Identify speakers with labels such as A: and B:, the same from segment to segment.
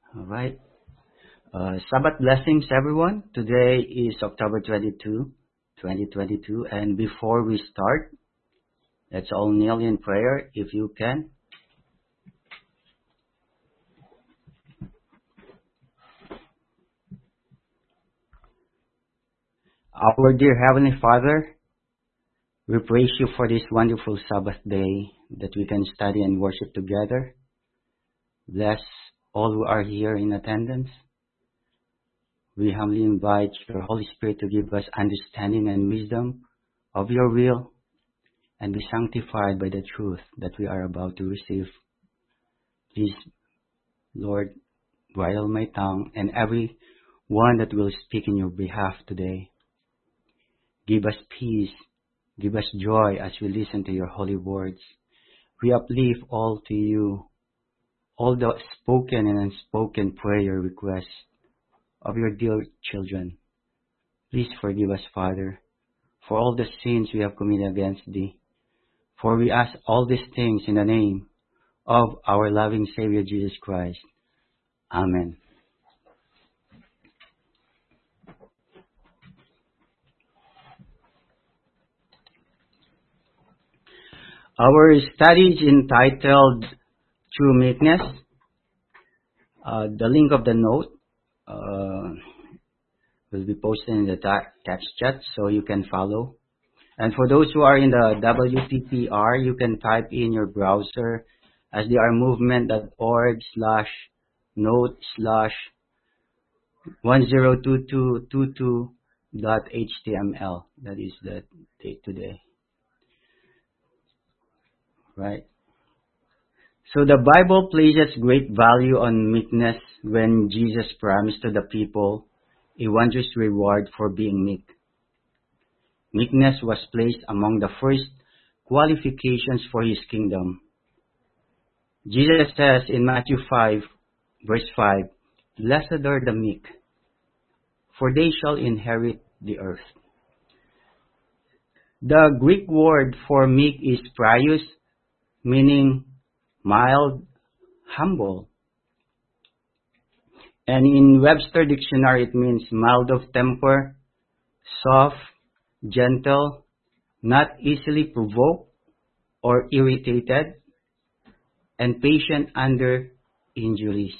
A: All right. Sabbath blessings, everyone. Today is October 22, 2022. And before we start, let's all kneel in prayer if you can. Our dear Heavenly Father, we praise you for this wonderful Sabbath day that we can study and worship together. Bless all who are here in attendance. We humbly invite your Holy Spirit to give us understanding and wisdom of your will and be sanctified by the truth that we are about to receive. Please, Lord, bridle my tongue and every one that will speak in your behalf today. Give us peace, give us joy as we listen to your holy words. We uplift all to you, all the spoken and unspoken prayer requests of your dear children. Please forgive us, Father, for all the sins we have committed against thee. For we ask all these things in the name of our loving Savior Jesus Christ. Amen. Our study is entitled True Meekness. The link of the note will be posted in the text chat so you can follow. And for those who are in the WPPR, you can type in your browser sdrmovement.org/note/102222.html. That is the date today. Right. So the Bible places great value on meekness when Jesus promised to the people a wondrous reward for being meek. Meekness was placed among the first qualifications for his kingdom. Jesus says in Matthew 5, verse 5, "Blessed are the meek, for they shall inherit the earth." The Greek word for meek is prius, meaning mild, humble. And in Webster Dictionary, it means mild of temper, soft, gentle, not easily provoked or irritated, and patient under injuries.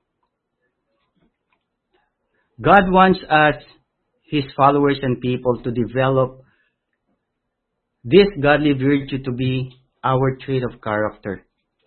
A: God wants us, his followers and people, to develop this godly virtue to be our trait of character.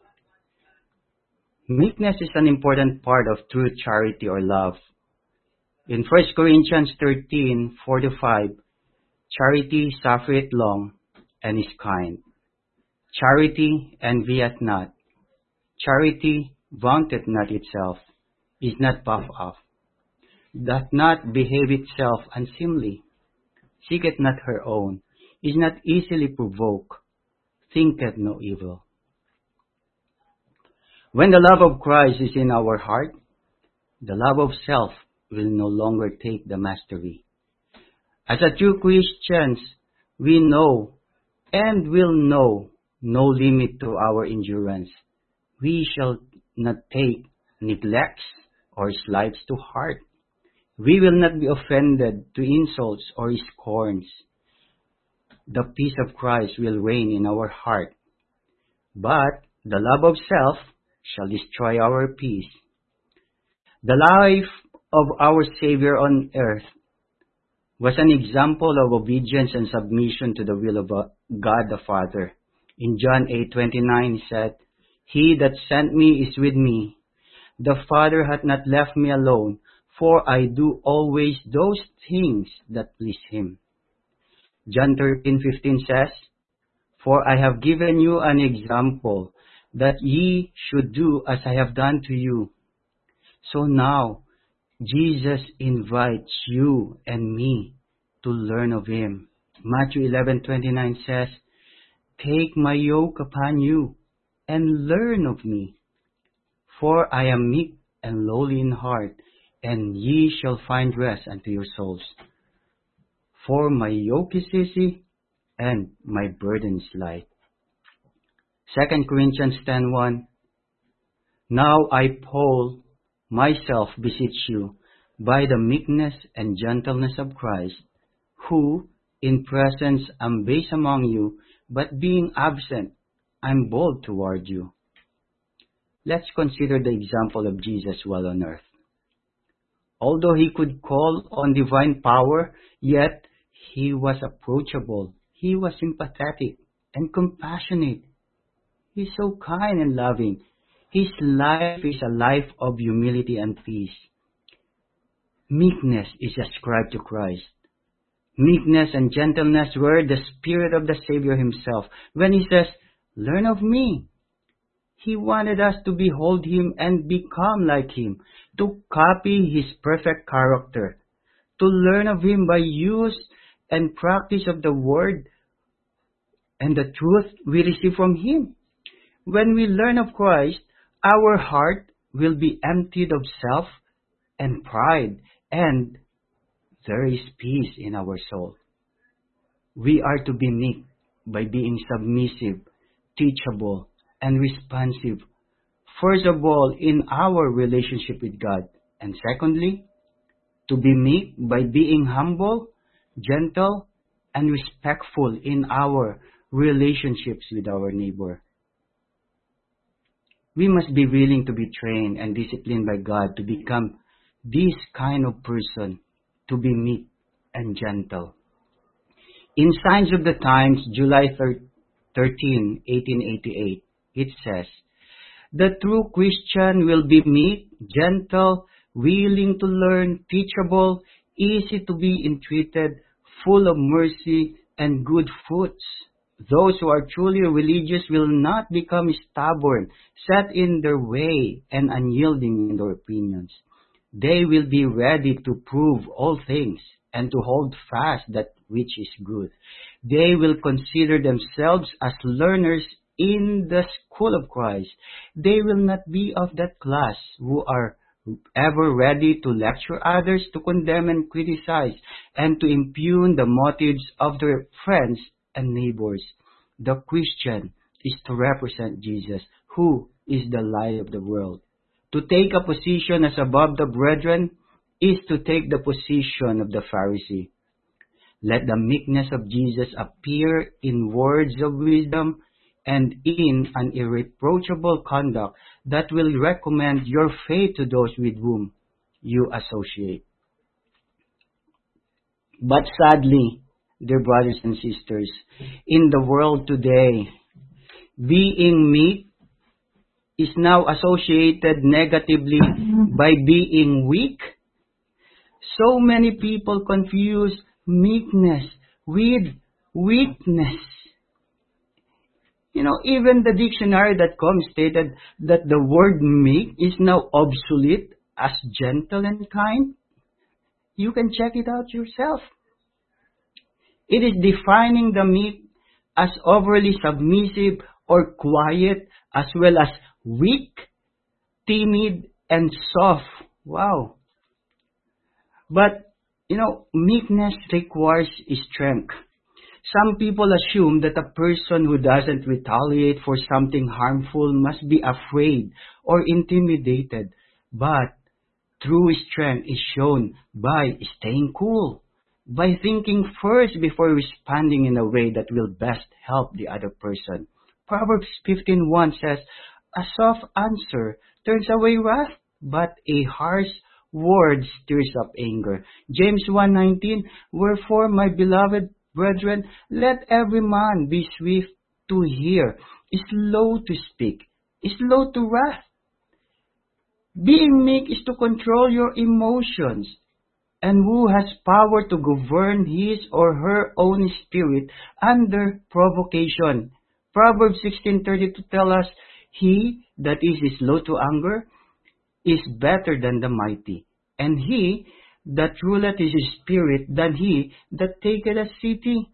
A: Meekness is an important part of true charity or love. In 1 Corinthians 13:4-5, charity suffereth long and is kind. Charity envieth not. Charity vaunteth not itself, is not puffed up, doth not behave itself unseemly, seeketh not her own, is not easily provoked, thinketh no evil. When the love of Christ is in our heart, the love of self will no longer take the mastery. As a true Christians, we know and will know no limit to our endurance. We shall not take neglects or slights to heart. We will not be offended to insults or scorns. The peace of Christ will reign in our heart. But the love of self shall destroy our peace. The life of our Savior on earth was an example of obedience and submission to the will of God the Father. In John 8:29 he said, "He that sent me is with me. The Father hath not left me alone, for I do always those things that please him." John 13:15 says, "For I have given you an example, that ye should do as I have done to you." So now, Jesus invites you and me to learn of him. Matthew 11:29 says, "Take my yoke upon you and learn of me, for I am meek and lowly in heart, and ye shall find rest unto your souls. For my yoke is easy and my burden is light." 2 Corinthians 10:1, "Now I, Paul, myself beseech you, by the meekness and gentleness of Christ, who in presence am base among you, but being absent, I'm bold toward you. Let's consider the example of Jesus while on earth. Although he could call on divine power, yet he was approachable, he was sympathetic and compassionate. He's so kind and loving. His life is a life of humility and peace. Meekness is ascribed to Christ. Meekness and gentleness were the spirit of the Savior himself. When he says, "Learn of me," he wanted us to behold him and become like him, to copy his perfect character, to learn of him by use and practice of the word and the truth we receive from him. When we learn of Christ, our heart will be emptied of self and pride, and there is peace in our soul. We are to be meek by being submissive, teachable, and responsive. First of all, in our relationship with God. And secondly, to be meek by being humble, gentle, and respectful in our relationships with our neighbor. We must be willing to be trained and disciplined by God to become this kind of person, to be meek and gentle. In Signs of the Times, July 13, 1888, it says, "The true Christian will be meek, gentle, willing to learn, teachable, easy to be entreated, full of mercy and good fruits. Those who are truly religious will not become stubborn, set in their way, and unyielding in their opinions. They will be ready to prove all things and to hold fast that which is good. They will consider themselves as learners in the school of Christ. They will not be of that class who are ever ready to lecture others, to condemn and criticize, and to impugn the motives of their friends and neighbors. The Christian is to represent Jesus, who is the light of the world. To take a position as above the brethren is to take the position of the Pharisee. Let the meekness of Jesus appear in words of wisdom and in an irreproachable conduct that will recommend your faith to those with whom you associate." But sadly, dear brothers and sisters, in the world today, being meek is now associated negatively by being weak. So many people confuse meekness with weakness. Even the dictionary.com stated that the word meek is now obsolete as gentle and kind. You can check it out yourself. It is defining the meek as overly submissive or quiet, as well as weak, timid, and soft. Wow. But, meekness requires strength. Some people assume that a person who doesn't retaliate for something harmful must be afraid or intimidated. But true strength is shown by staying cool, by thinking first before responding in a way that will best help the other person. Proverbs 15:1 says, "A soft answer turns away wrath, but a harsh word stirs up anger." James 1:19, "Wherefore, my beloved brethren, let every man be swift to hear, slow to speak, slow to wrath." Being meek is to control your emotions, and who has power to govern his or her own spirit under provocation. Proverbs 16:32 tell us, "He that is slow to anger is better than the mighty, and he that ruleth his spirit than he that taketh a city."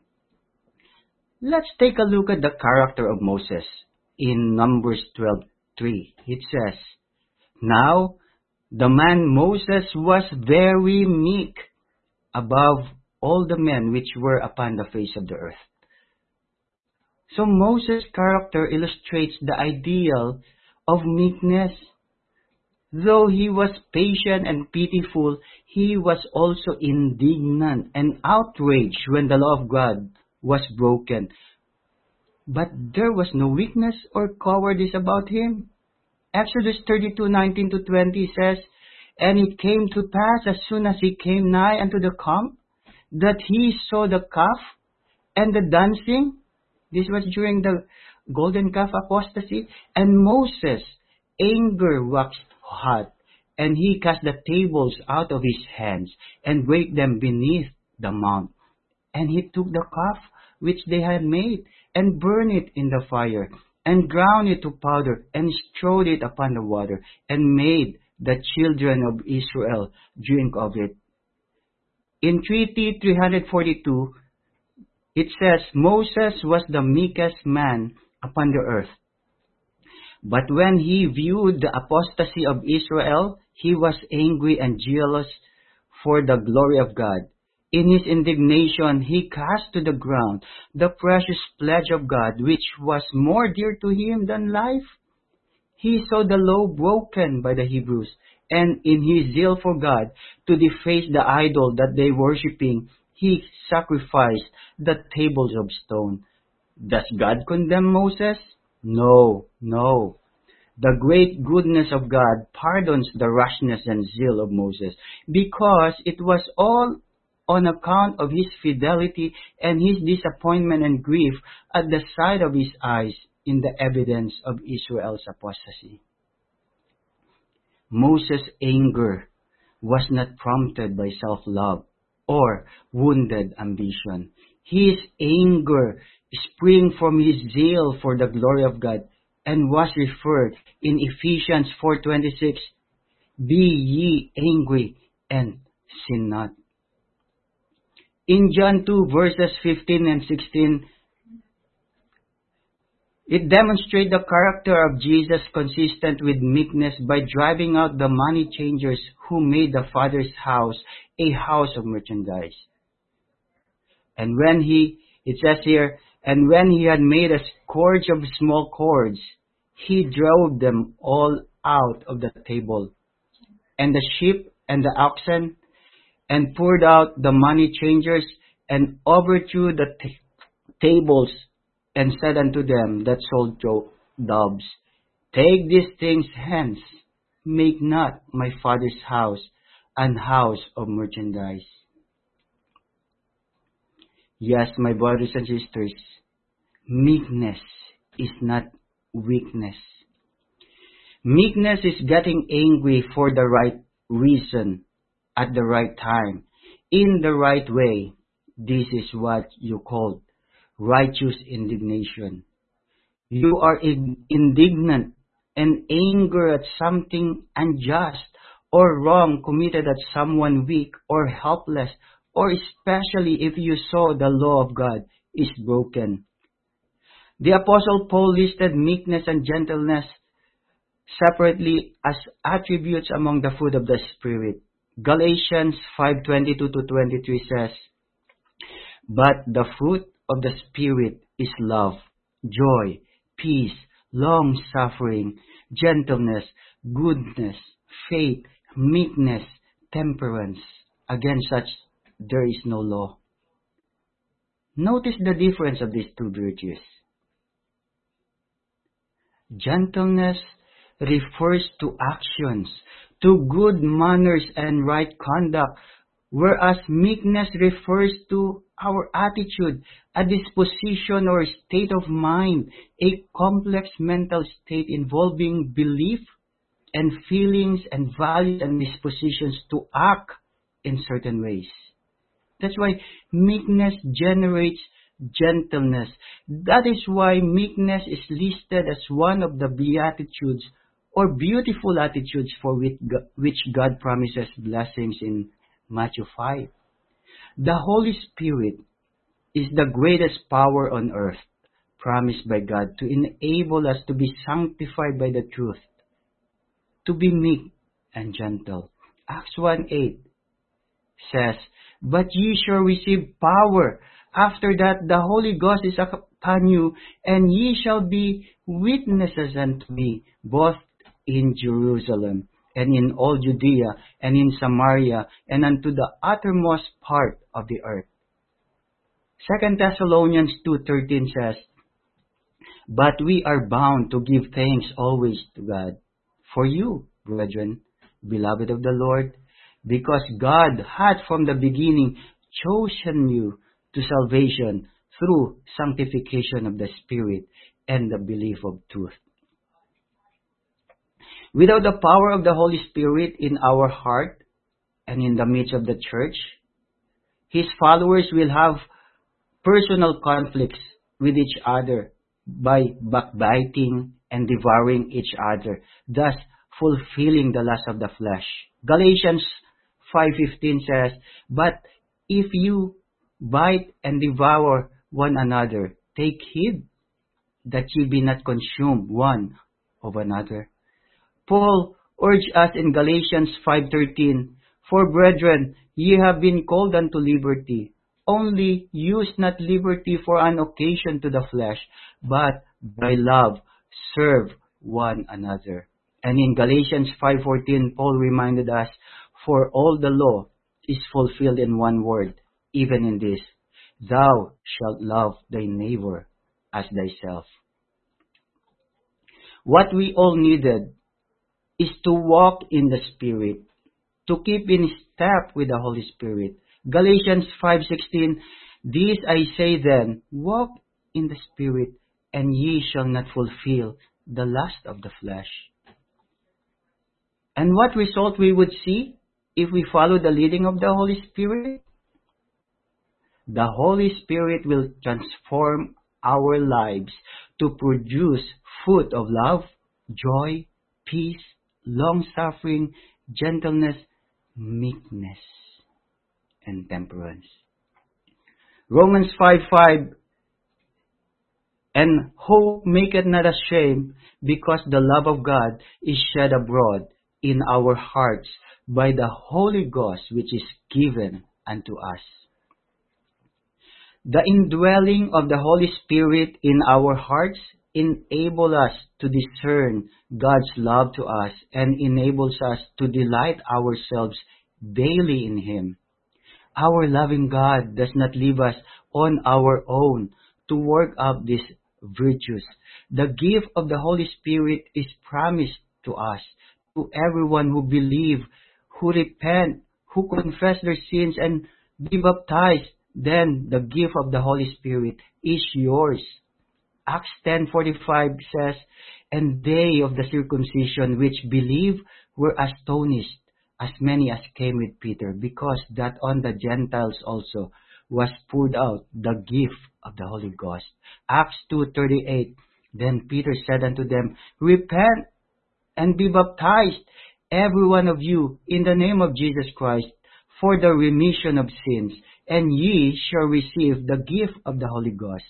A: Let's take a look at the character of Moses in Numbers 12:3. It says, "Now the man Moses was very meek above all the men which were upon the face of the earth." So Moses' character illustrates the ideal of meekness. Though he was patient and pitiful, he was also indignant and outraged when the law of God was broken. But there was no weakness or cowardice about him. Exodus 32:19-20 says, "And it came to pass as soon as he came nigh unto the camp, that he saw the calf and the dancing." This was during the golden calf apostasy. "And Moses' anger waxed hot, and he cast the tables out of his hands, and brake them beneath the mount. And he took the calf which they had made, and burned it in the fire, and ground it to powder, and strewed it upon the water, and made the children of Israel drink of it." In 342, it says, "Moses was the meekest man upon the earth. But when he viewed the apostasy of Israel, he was angry and jealous for the glory of God. In his indignation, he cast to the ground the precious pledge of God, which was more dear to him than life. He saw the law broken by the Hebrews, and in his zeal for God, to deface the idol that they worshipping, he sacrificed the tables of stone." Does God condemn Moses? No, no. The great goodness of God pardons the rashness and zeal of Moses, because it was all on account of his fidelity and his disappointment and grief at the sight of his eyes in the evidence of Israel's apostasy. Moses' anger was not prompted by self-love or wounded ambition. His anger sprang from his zeal for the glory of God, and was referred in Ephesians 4:26, "Be ye angry and sin not." In John 2 verses 15 and 16, it demonstrates the character of Jesus consistent with meekness by driving out the money changers who made the Father's house a house of merchandise. And it says here, "And when he had made a scourge of small cords, he drove them all out of the table, and the sheep and the oxen, and poured out the money changers, and overthrew the tables, and said unto them that sold doves, Take these things hence, make not my Father's house an house of merchandise." Yes, my brothers and sisters, meekness is not weakness. Meekness is getting angry for the right reason, at the right time, in the right way. This is what you call righteous indignation. You are indignant and angry at something unjust or wrong committed at someone weak or helpless, or especially if you saw the law of God is broken. The Apostle Paul listed meekness and gentleness separately as attributes among the fruit of the Spirit. Galatians 5:22-23 says, "But the fruit of the Spirit is love, joy, peace, long-suffering, gentleness, goodness, faith, meekness, temperance. Against such there is no law." Notice the difference of these two virtues. Gentleness refers to actions, to good manners and right conduct, whereas meekness refers to our attitude, a disposition or state of mind, a complex mental state involving belief and feelings and values and dispositions to act in certain ways. That's why meekness generates gentleness. That is why meekness is listed as one of the beatitudes or beautiful attitudes for which God promises blessings in Matthew 5. The Holy Spirit is the greatest power on earth, promised by God to enable us to be sanctified by the truth, to be meek and gentle. Acts 1:8 says, "But ye shall receive power. After that the Holy Ghost is upon you, and ye shall be witnesses unto me, both in Jerusalem and in all Judea, and in Samaria, and unto the uttermost part of the earth. 2 Thessalonians 2:13 says, But we are bound to give thanks always to God for you, brethren, beloved of the Lord, because God had from the beginning chosen you to salvation through sanctification of the Spirit and the belief of truth. Without the power of the Holy Spirit in our heart and in the midst of the church, His followers will have personal conflicts with each other by backbiting and devouring each other, thus fulfilling the lust of the flesh. Galatians 5:15 says, But if you bite and devour one another, take heed that ye be not consumed one of another. Paul urged us in Galatians 5:13, For brethren, ye have been called unto liberty. Only use not liberty for an occasion to the flesh, but by love serve one another. And in Galatians 5:14, Paul reminded us, For all the law is fulfilled in one word, even in this, Thou shalt love thy neighbor as thyself. What we all needed is to walk in the Spirit, to keep in step with the Holy Spirit. Galatians 5:16, This I say then, walk in the Spirit, and ye shall not fulfill the lust of the flesh. And what result we would see if we follow the leading of the Holy Spirit? The Holy Spirit will transform our lives to produce fruit of love, joy, peace, long-suffering, gentleness, meekness, and temperance. Romans 5:5, And hope maketh not ashamed, because the love of God is shed abroad in our hearts by the Holy Ghost which is given unto us. The indwelling of the Holy Spirit in our hearts enable us to discern God's love to us and enables us to delight ourselves daily in Him. Our loving God does not leave us on our own to work up these virtues. The gift of the Holy Spirit is promised to us, to everyone who believe, who repent, who confess their sins and be baptized. Then the gift of the Holy Spirit is yours. Acts 10:45 says, And they of the circumcision which believed were astonished, as many as came with Peter, because that on the Gentiles also was poured out the gift of the Holy Ghost. Acts 2:38, Then Peter said unto them, Repent and be baptized, every one of you, in the name of Jesus Christ, for the remission of sins, and ye shall receive the gift of the Holy Ghost.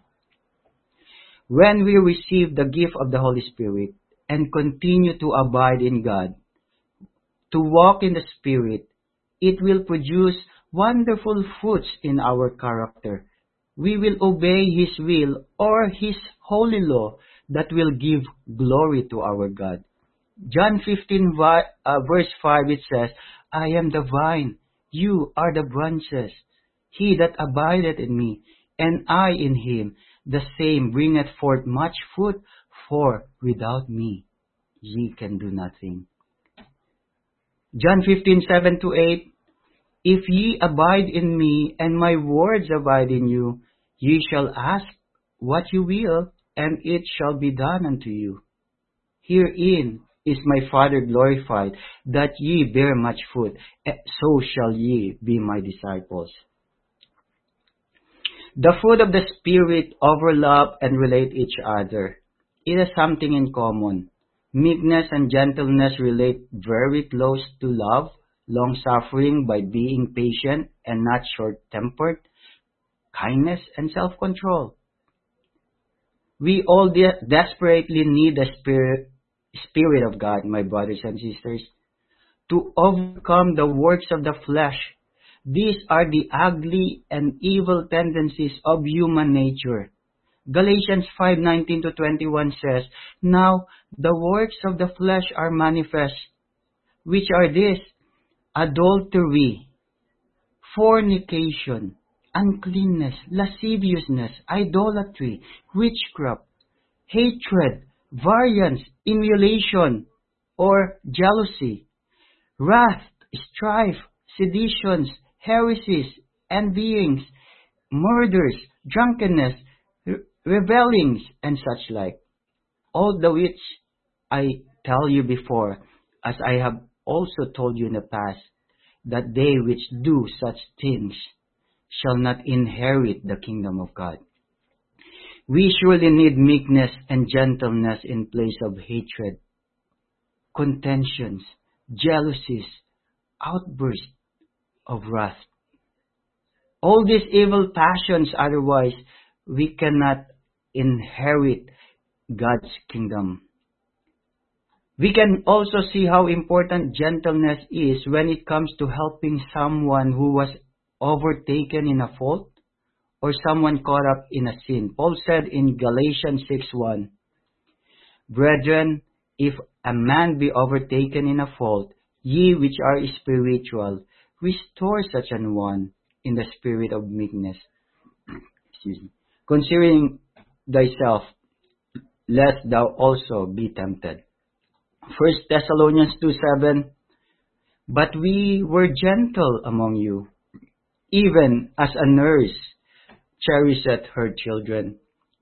A: When we receive the gift of the Holy Spirit and continue to abide in God, to walk in the Spirit, it will produce wonderful fruits in our character. We will obey His will or His holy law that will give glory to our God. John 15 verse 5, it says, I am the vine, you are the branches. He that abideth in me, and I in him, the same bringeth forth much fruit, for without me ye can do nothing. John 15:7-8, If ye abide in me, and my words abide in you, ye shall ask what you will, and it shall be done unto you. Herein is my Father glorified, that ye bear much fruit, so shall ye be my disciples. The fruit of the Spirit overlap and relate each other. It has something in common. Meekness and gentleness relate very close to love, long-suffering by being patient and not short-tempered, kindness and self-control. We all desperately need the Spirit of God, my brothers and sisters, to overcome the works of the flesh. These are the ugly and evil tendencies of human nature. Galatians 5:19-21 says, Now the works of the flesh are manifest, which are these: adultery, fornication, uncleanness, lasciviousness, idolatry, witchcraft, hatred, variance, emulation, or jealousy, wrath, strife, seditions, heresies, envyings, murders, drunkenness, revelings, and such like. All the which I tell you before, as I have also told you in the past, that they which do such things shall not inherit the kingdom of God. We surely need meekness and gentleness in place of hatred, contentions, jealousies, outbursts of wrath. All these evil passions, otherwise we cannot inherit God's kingdom. We can also see how important gentleness is when it comes to helping someone who was overtaken in a fault or someone caught up in a sin. Paul said in Galatians 6:1, Brethren, if a man be overtaken in a fault, ye which are spiritual, restore such an one in the spirit of meekness. Excuse me. Considering thyself, lest thou also be tempted. 1 Thessalonians 2:7, But we were gentle among you, even as a nurse cherisheth her children.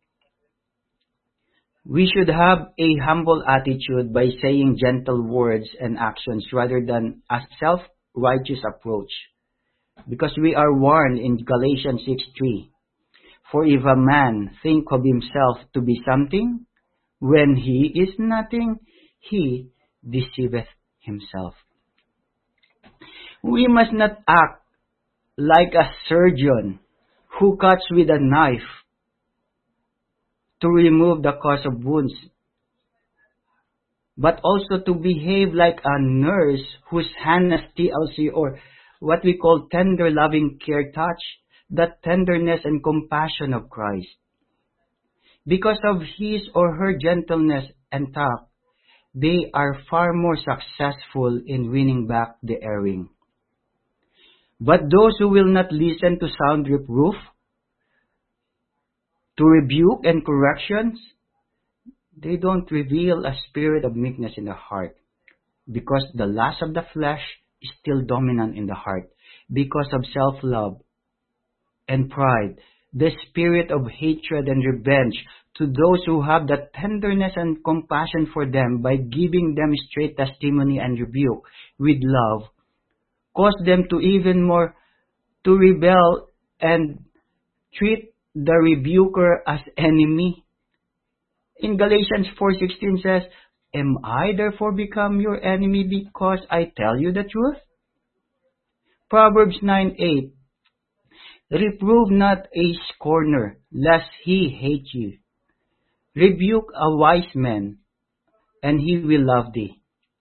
A: We should have a humble attitude by saying gentle words and actions rather than a self-righteous approach. Because we are warned in Galatians 6:3, For if a man think of himself to be something, when he is nothing, he deceiveth himself. We must not act like a surgeon who cuts with a knife to remove the cause of wounds, but also to behave like a nurse whose hand has TLC, or what we call tender loving care touch, the tenderness and compassion of Christ. Because of his or her gentleness and tact, they are far more successful in winning back the erring. But those who will not listen to sound reproof, to rebuke and corrections, they don't reveal a spirit of meekness in the heart, because the lust of the flesh is still dominant in the heart. Because of self-love and pride, the spirit of hatred and revenge to those who have the tenderness and compassion for them by giving them straight testimony and rebuke with love, cause them to even more to rebel and treat the rebuker as enemy. In Galatians 4:16 says, Am I therefore become your enemy because I tell you the truth? Proverbs 9:8, Reprove not a scorner, lest he hate you. Rebuke a wise man, and he will love thee.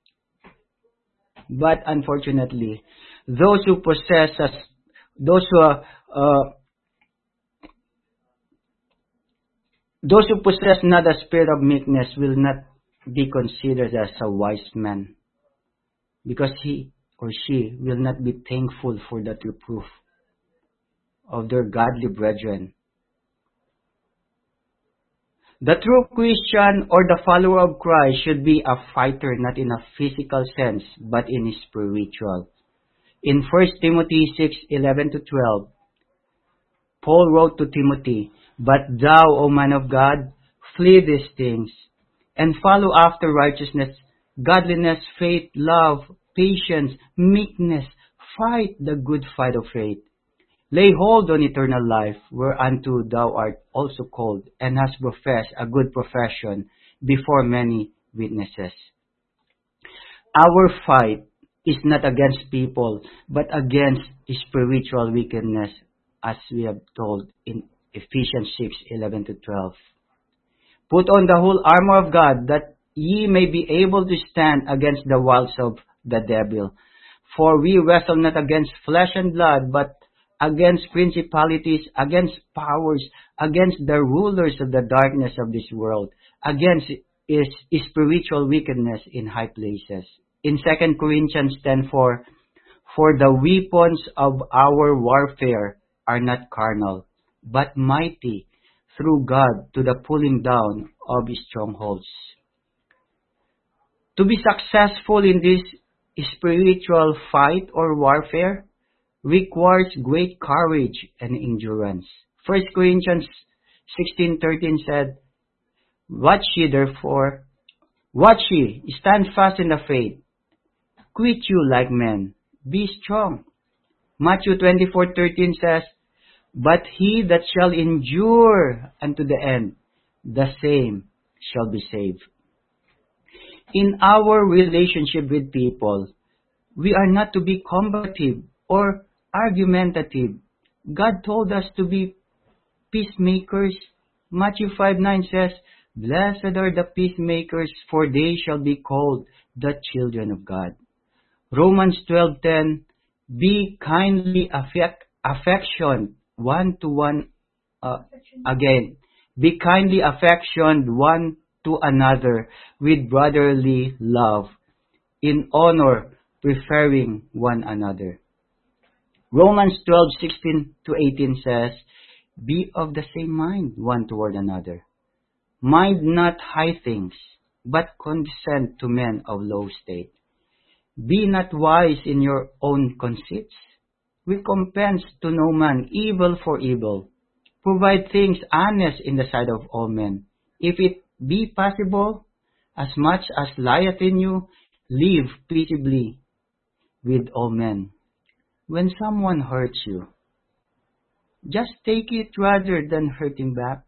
A: But unfortunately, those who those who possess not a spirit of meekness will not be considered as a wise man, because he or she will not be thankful for that reproof of their godly brethren. The true Christian or the follower of Christ should be a fighter, not in a physical sense, but in a spiritual. In 1 Timothy 6:11-12, Paul wrote to Timothy, But thou, O man of God, flee these things, and follow after righteousness, godliness, faith, love, patience, meekness. Fight the good fight of faith. Lay hold on eternal life, whereunto thou art also called, and hast professed a good profession before many witnesses. Our fight is not against people, but against spiritual wickedness, as we have told in Ephesians 6:11-12. Put on the whole armor of God, that ye may be able to stand against the wiles of the devil. For we wrestle not against flesh and blood, but against principalities, against powers, against the rulers of the darkness of this world, against spiritual wickedness in high places. in 2 Corinthians 10:4, "For the weapons of our warfare are not carnal, but mighty through God to the pulling down of strongholds." To be successful in this spiritual fight or warfare requires great courage and endurance. 1 Corinthians 16:13 said, "Watch ye therefore, watch ye, stand fast in the faith, quit you like men, be strong." Matthew 24:13 says, "But he that shall endure unto the end, the same shall be saved." In our relationship with people, we are not to be combative or argumentative. God told us to be peacemakers. Matthew 5:9 says, "Blessed are the peacemakers, for they shall be called the children of God." Romans 12:10, "Be kindly affectioned one to one." Again, "Be kindly affectioned one to another with brotherly love, in honor, preferring one another." Romans 12:16-18 says, "Be of the same mind one toward another. Mind not high things, but condescend to men of low state. Be not wise in your own conceits. Recompense to no man evil for evil. Provide things honest in the sight of all men. If it be possible, as much as lieth in you, live peaceably with all men." When someone hurts you, just take it rather than hurting back.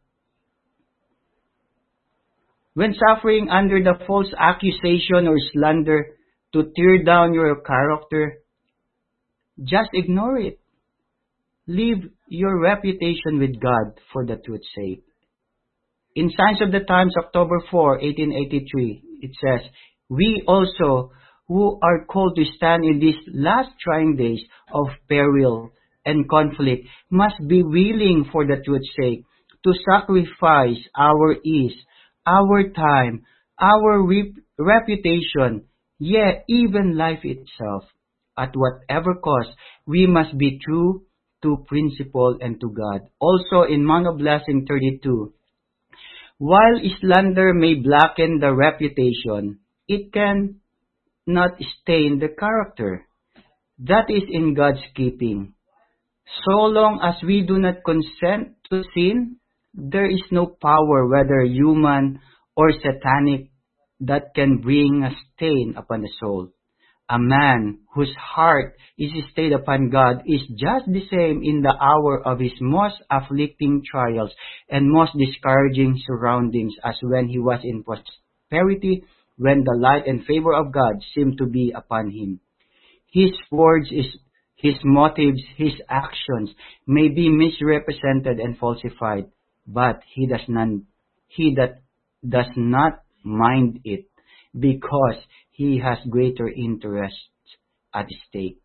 A: When suffering under the false accusation or slander to tear down your character, just ignore it. Leave your reputation with God for the truth's sake. In Signs of the Times, October 4, 1883, it says, "We also, who are called to stand in these last trying days of peril and conflict, must be willing for the truth's sake to sacrifice our ease, our time, our reputation, yea, even life itself. At whatever cost, we must be true to principle and to God." Also in Mount of Blessing 32, "While slander may blacken the reputation, it can not stain the character. That is in God's keeping. So long as we do not consent to sin, there is no power, whether human or satanic, that can bring a stain upon the soul. A man whose heart is stayed upon God is just the same in the hour of his most afflicting trials and most discouraging surroundings as when he was in prosperity, when the light and favor of God seemed to be upon him. His words, his motives, his actions may be misrepresented and falsified, but he that does not mind it, because he has greater interests at stake."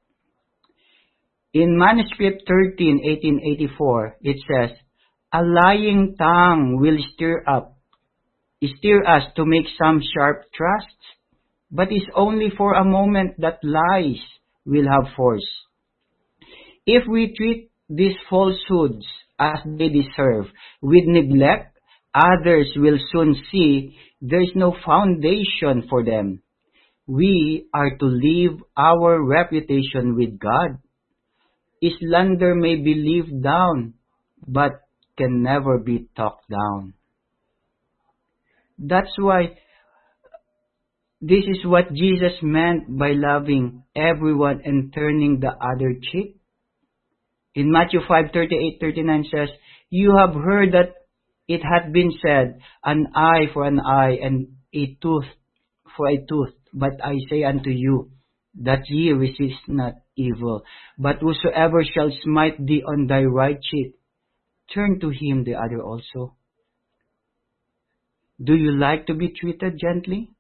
A: In manuscript 13, 1884, it says, "A lying tongue will stir us to make some sharp thrusts, but it's only for a moment that lies will have force. If we treat these falsehoods as they deserve, with neglect, others will soon see there is no foundation for them. We are to leave our reputation with God. Slander may be lived down, but can never be talked down." That's why this is what Jesus meant by loving everyone and turning the other cheek. In Matthew 5:38-39 says, "You have heard that it hath been said, an eye for an eye, and a tooth for a tooth. But I say unto you, that ye resist not evil. But whosoever shall smite thee on thy right cheek, turn to him the other also." Do you like to be treated gently?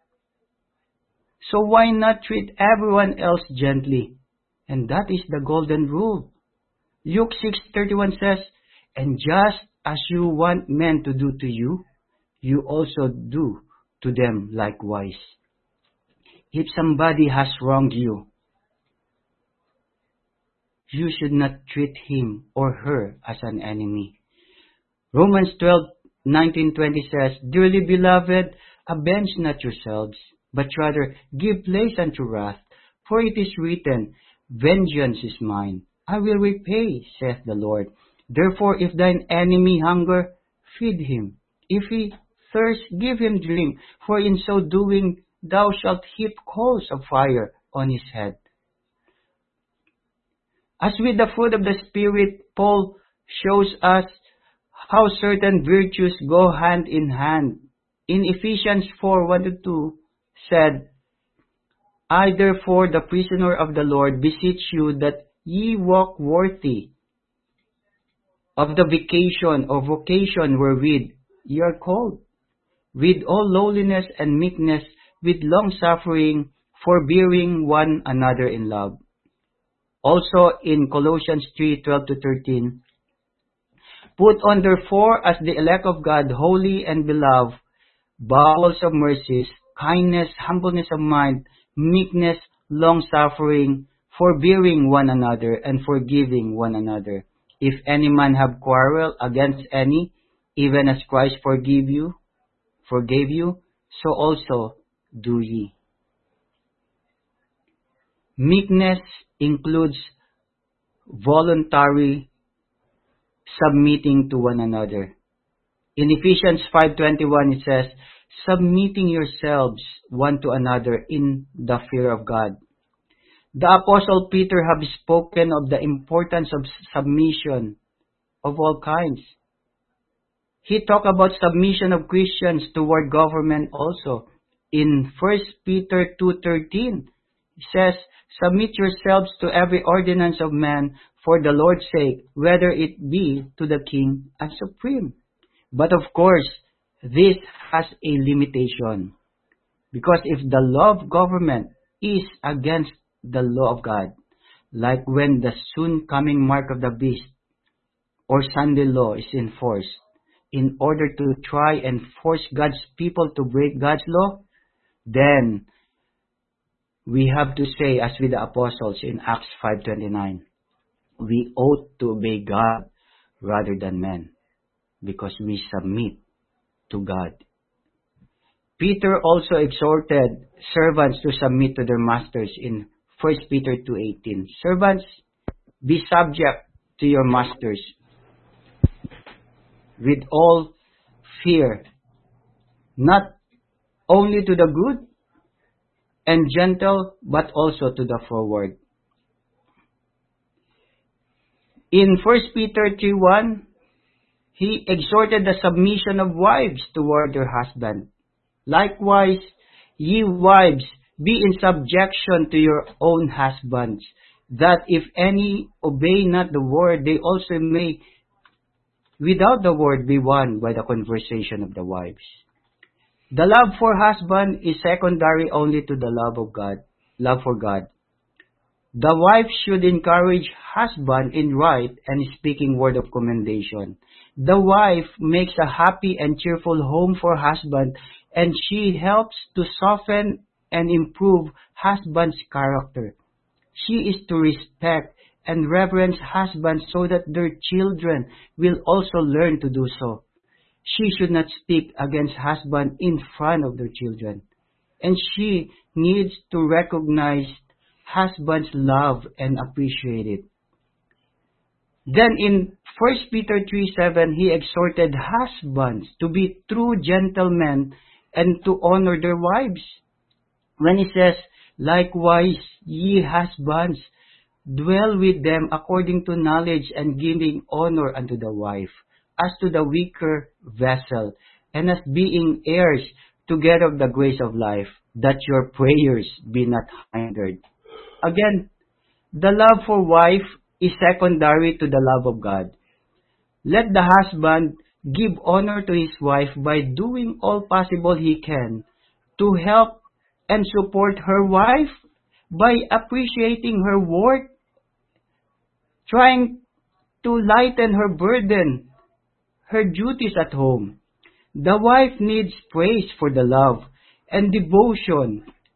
A: So why not treat everyone else gently? And that is the golden rule. Luke 6:31 says, "And just as you want men to do to you, you also do to them likewise." If somebody has wronged you, you should not treat him or her as an enemy. Romans 12:19-20 says, Dearly beloved, avenge not yourselves, but rather give place unto wrath. For it is written, Vengeance is mine, I will repay, saith the Lord. Therefore, if thine enemy hunger, feed him. If he thirst, give him drink, for in so doing thou shalt heap coals of fire on his head. As with the fruit of the Spirit, Paul shows us how certain virtues go hand in hand. In Ephesians 4:1-2 said, I therefore, the prisoner of the Lord, beseech you that ye walk worthy of the vocation wherewith ye are called, with all lowliness and meekness, with long-suffering, forbearing one another in love. Also in Colossians 3:12-13, Put on therefore as the elect of God, holy and beloved, bowels of mercies, kindness, humbleness of mind, meekness, long-suffering, forbearing one another, and forgiving one another. If any man have quarrel against any, even as Christ forgave you, so also do ye. Meekness includes voluntary submitting to one another. In Ephesians 5:21 it says, submitting yourselves one to another in the fear of God. The Apostle Peter have spoken of the importance of submission of all kinds. He talked about submission of Christians toward government also. In 1 Peter 2:13, it says, submit yourselves to every ordinance of man for the Lord's sake, whether it be to the king as supreme. But of course, this has a limitation. Because if the law of government is against the law of God, like when the soon coming mark of the beast or Sunday law is enforced, in order to try and force God's people to break God's law, then we have to say, as with the apostles in Acts 5:29, we ought to obey God rather than men, because we submit to God. Peter also exhorted servants to submit to their masters in 1 Peter 2:18. Servants, be subject to your masters with all fear, not only to the good and gentle, but also to the forward. In 1 Peter 3:1, he exhorted the submission of wives toward their husband. Likewise, ye wives, be in subjection to your own husbands, that if any obey not the word, they also may without the word be won by the conversation of the wives. The love for husband is secondary only to the love for God. The wife should encourage husband in right and speaking word of commendation. The wife makes a happy and cheerful home for husband, and she helps to soften and improve husband's character. She is to respect and reverence husbands so that their children will also learn to do so. She should not speak against husband in front of their children. And she needs to recognize husband's love and appreciate it. Then in 1 Peter 3:7, he exhorted husbands to be true gentlemen and to honor their wives. When he says, likewise, ye husbands, dwell with them according to knowledge and giving honor unto the wife, as to the weaker vessel, and as being heirs together of the grace of life, that your prayers be not hindered. Again, the love for wife is secondary to the love of God. Let the husband give honor to his wife by doing all possible he can to help and support her wife, by appreciating her work, trying to lighten her burden, her duties at home. The wife needs praise for the love and devotion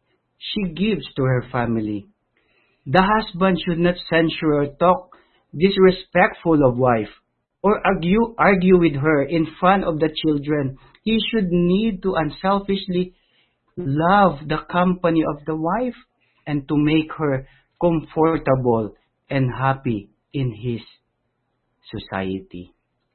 A: she gives to her family. The husband should not censure or talk disrespectful of wife or argue with her in front of the children. He should need to unselfishly love the company of the wife and to make her comfortable and happy in his society.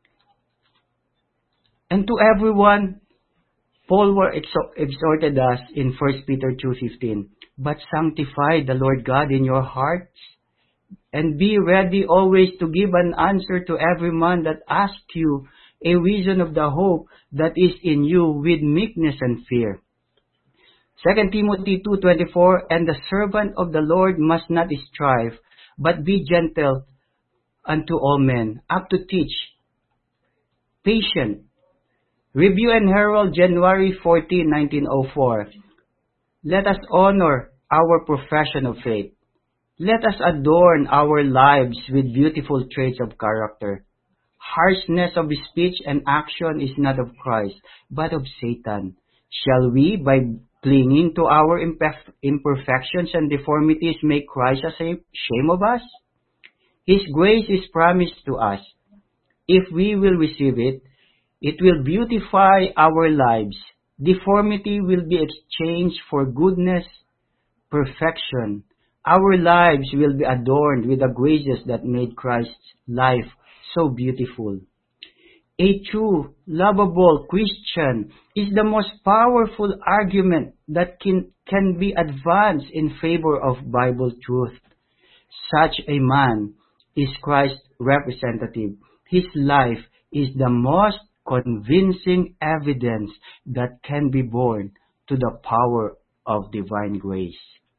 A: And to everyone, Paul were exhorted us in 1 Peter 2:15, but sanctify the Lord God in your hearts, and be ready always to give an answer to every man that asks you a reason of the hope that is in you with meekness and fear. 2 Timothy 2:24, and the servant of the Lord must not strive, but be gentle unto all men, up to teach, patient. Review and Herald, January 14, 1904. Let us honor our profession of faith. Let us adorn our lives with beautiful traits of character. Harshness of speech and action is not of Christ, but of Satan. Shall we, by clinging to our imperfections and deformities, make Christ a shame of us? His grace is promised to us. If we will receive it, it will beautify our lives. Deformity will be exchanged for goodness, perfection. Our lives will be adorned with the graces that made Christ's life so beautiful. A true, lovable Christian is the most powerful argument that can be advanced in favor of Bible truth. Such a man is Christ's representative. His life is the most convincing evidence that can be borne to the power of divine grace.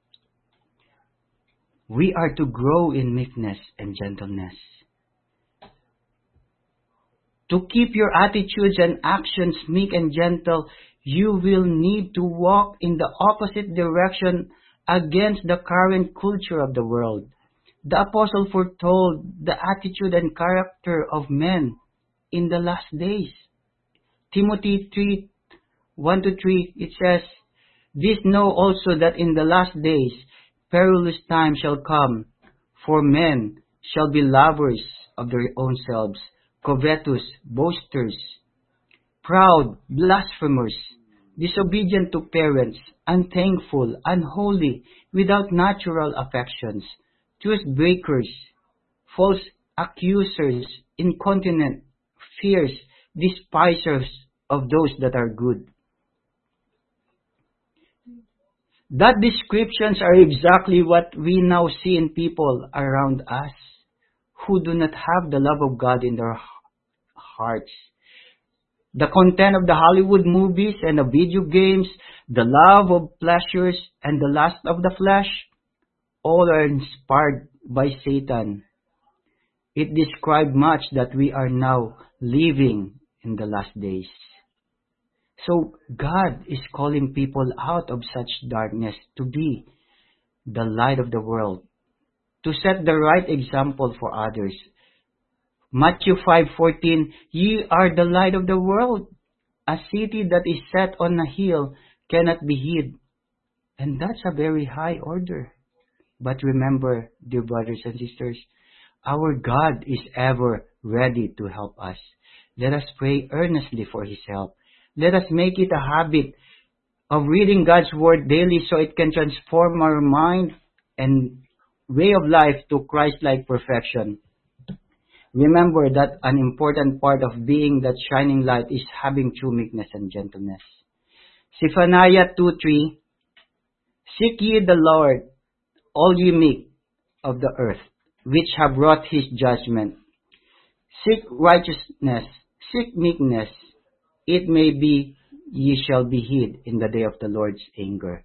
A: We are to grow in meekness and gentleness. To keep your attitudes and actions meek and gentle, you will need to walk in the opposite direction against the current culture of the world. The apostle foretold the attitude and character of men in the last days. Timothy 3:1-3, it says, this know also that in the last days perilous times shall come, for men shall be lovers of their own selves, covetous, boasters, proud, blasphemers, disobedient to parents, unthankful, unholy, without natural affections, truth breakers, false accusers, incontinent, fierce, despisers of those that are good. That descriptions are exactly what we now see in people around us who do not have the love of God in their hearts. The content of the Hollywood movies and the video games, the love of pleasures and the lust of the flesh, all are inspired by Satan. It describes much that we are now living in the last days. So God is calling people out of such darkness to be the light of the world, to set the right example for others. Matthew 5:14, ye are the light of the world. A city that is set on a hill cannot be hid. And that's a very high order. But remember, dear brothers and sisters, our God is ever ready to help us. Let us pray earnestly for His help. Let us make it a habit of reading God's Word daily so it can transform our mind and way of life to Christ-like perfection. Remember that an important part of being that shining light is having true meekness and gentleness. Zephaniah 2:3, seek ye the Lord, all ye meek of the earth, which have wrought His judgment. Seek righteousness, seek meekness. It may be ye shall be hid in the day of the Lord's anger.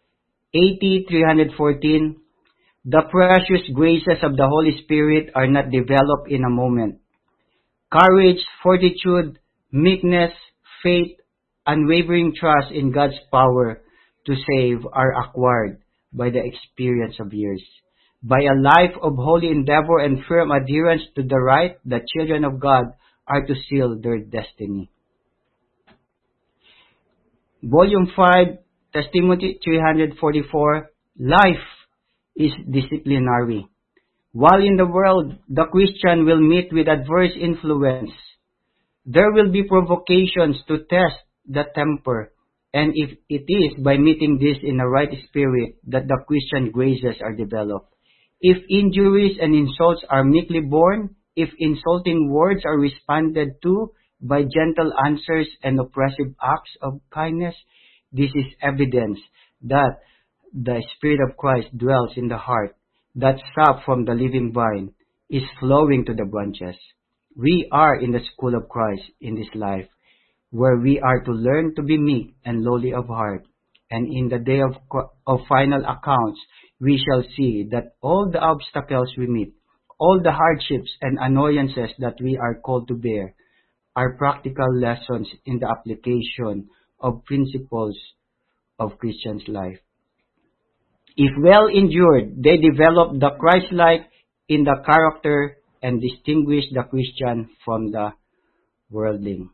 A: 80:314, the precious graces of the Holy Spirit are not developed in a moment. Courage, fortitude, meekness, faith, unwavering trust in God's power to save are acquired by the experience of years. By a life of holy endeavor and firm adherence to the right, the children of God are to seal their destiny. Volume 5, Testimony 344, life is disciplinary. While in the world, the Christian will meet with adverse influence. There will be provocations to test the temper, and if it is by meeting this in a right spirit that the Christian graces are developed. If injuries and insults are meekly borne, if insulting words are responded to by gentle answers and oppressive acts of kindness, this is evidence that the Spirit of Christ dwells in the heart, that sap from the living vine is flowing to the branches. We are in the school of Christ in this life, where we are to learn to be meek and lowly of heart. And in the day of final accounts, we shall see that all the obstacles we meet, all the hardships and annoyances that we are called to bear, are practical lessons in the application of principles of Christian's life. If well endured, they develop the Christ-like in the character and distinguish the Christian from the worldling.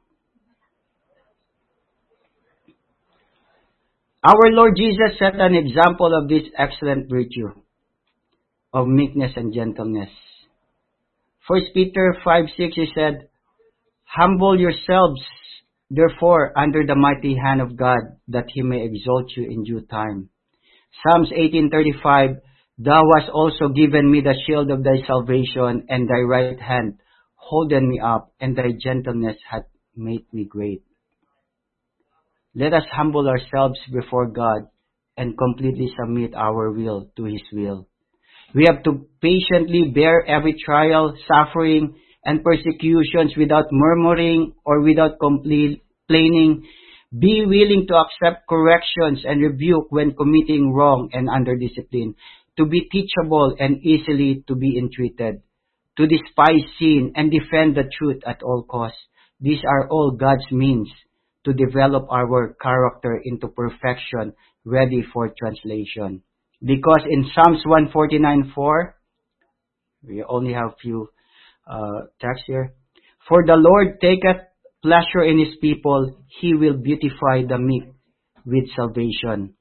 A: Our Lord Jesus set an example of this excellent virtue of meekness and gentleness. 1 Peter 5:6 he said, humble yourselves, therefore, under the mighty hand of God, that he may exalt you in due time. Psalms 18:35, thou hast also given me the shield of thy salvation, and thy right hand holden me up, and thy gentleness hath made me great. Let us humble ourselves before God and completely submit our will to his will. We have to patiently bear every trial, suffering, and persecutions without murmuring or without complaining. Be willing to accept corrections and rebuke when committing wrong and under discipline, to be teachable and easily to be entreated, to despise sin and defend the truth at all costs. These are all God's means to develop our character into perfection, ready for translation. Because in Psalms 149:4, we only have few texts here. For the Lord taketh pleasure in his people, he will beautify the meek with salvation.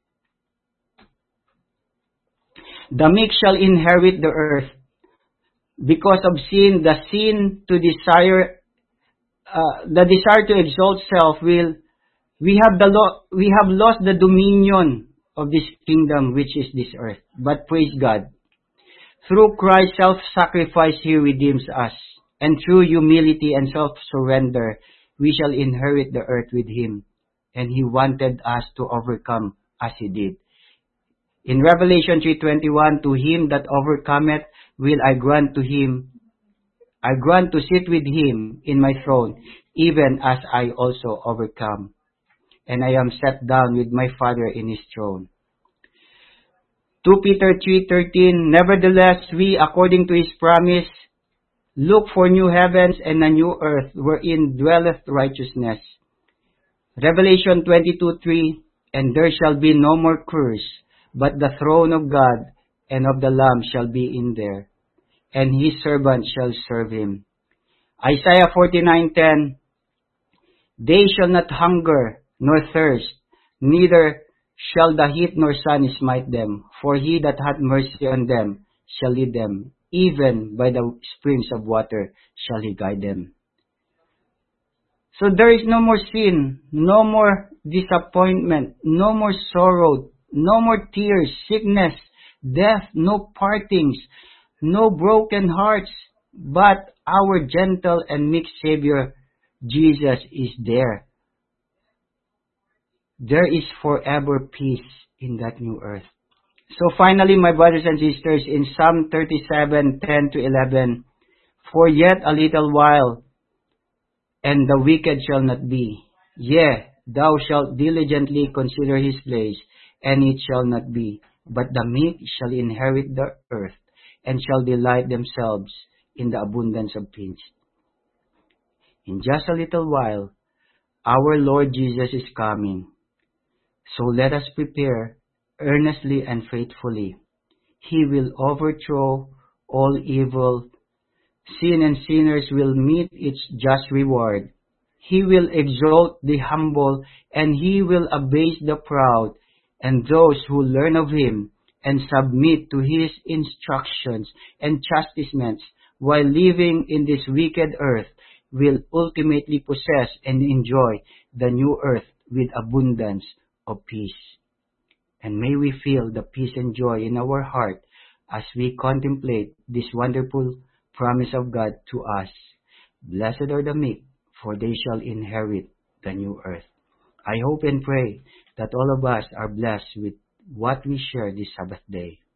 A: The meek shall inherit the earth. Because of sin, the desire to exalt self we have lost the dominion of this kingdom which is this earth. But praise God, through Christ's self-sacrifice he redeems us, and through humility and self-surrender we shall inherit the earth with him. And he wanted us to overcome as he did. In Revelation 3:21, to him that overcometh will I grant to sit with him in my throne, even as I also overcome, and I am set down with my Father in his throne. 2 Peter 3:13, nevertheless we, according to his promise, look for new heavens and a new earth, wherein dwelleth righteousness. Revelation 22:3, and there shall be no more curse, but the throne of God and of the Lamb shall be in there, and his servants shall serve him. Isaiah 49:10, they shall not hunger nor thirst, neither shall the heat nor sun smite them, for he that hath mercy on them shall lead them, even by the springs of water shall he guide them. So there is no more sin, no more disappointment, no more sorrow, no more tears, sickness, death, no partings, no broken hearts, but our gentle and meek Savior, Jesus, is there. There is forever peace in that new earth. So finally, my brothers and sisters, in Psalm 37:10-11, for yet a little while, and the wicked shall not be. Yea, thou shalt diligently consider his place, and it shall not be. But the meek shall inherit the earth, and shall delight themselves in the abundance of peace. In just a little while, our Lord Jesus is coming. So let us prepare earnestly and faithfully. He will overthrow all evil. Sin and sinners will meet its just reward. He will exalt the humble, and he will abase the proud, and those who learn of him and submit to his instructions and chastisements while living in this wicked earth will ultimately possess and enjoy the new earth with abundance of peace. And may we feel the peace and joy in our heart as we contemplate this wonderful promise of God to us. Blessed are the meek, for they shall inherit the new earth. I hope and pray that all of us are blessed with what we share this Sabbath day.